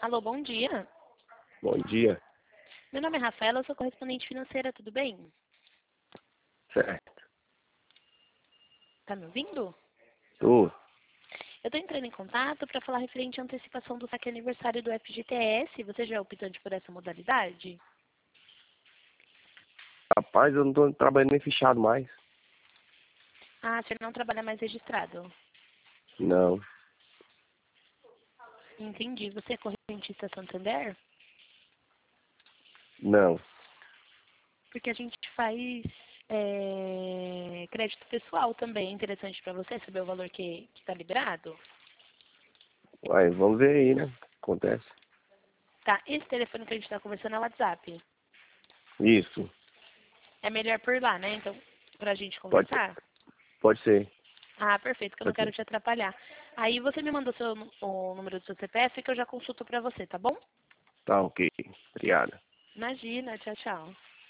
Alô, bom dia. Bom dia. Meu nome é Rafaela, eu sou correspondente financeira, tudo bem? Certo. Tá me ouvindo? Tô. Eu estou entrando em contato para falar referente à antecipação do saque aniversário do FGTS. Você já é optante por essa modalidade? Rapaz, eu não tô trabalhando nem fichado mais. Ah, você não trabalha mais registrado. Não. Entendi. Você é correntista Santander? Não. Porque a gente faz crédito pessoal também. É interessante para você saber o valor que está liberado? Uai, vamos ver aí, né? O que acontece. Tá, esse telefone que a gente está conversando é o WhatsApp. Isso. É melhor por lá, né? Então, para a gente Pode, conversar? pode ser. Ah, perfeito, que eu não Pode quero ser. te atrapalhar. Aí você me manda o número do seu CPF que eu já consulto para você, tá bom? Tá ok. Obrigado. Imagina, tchau, tchau.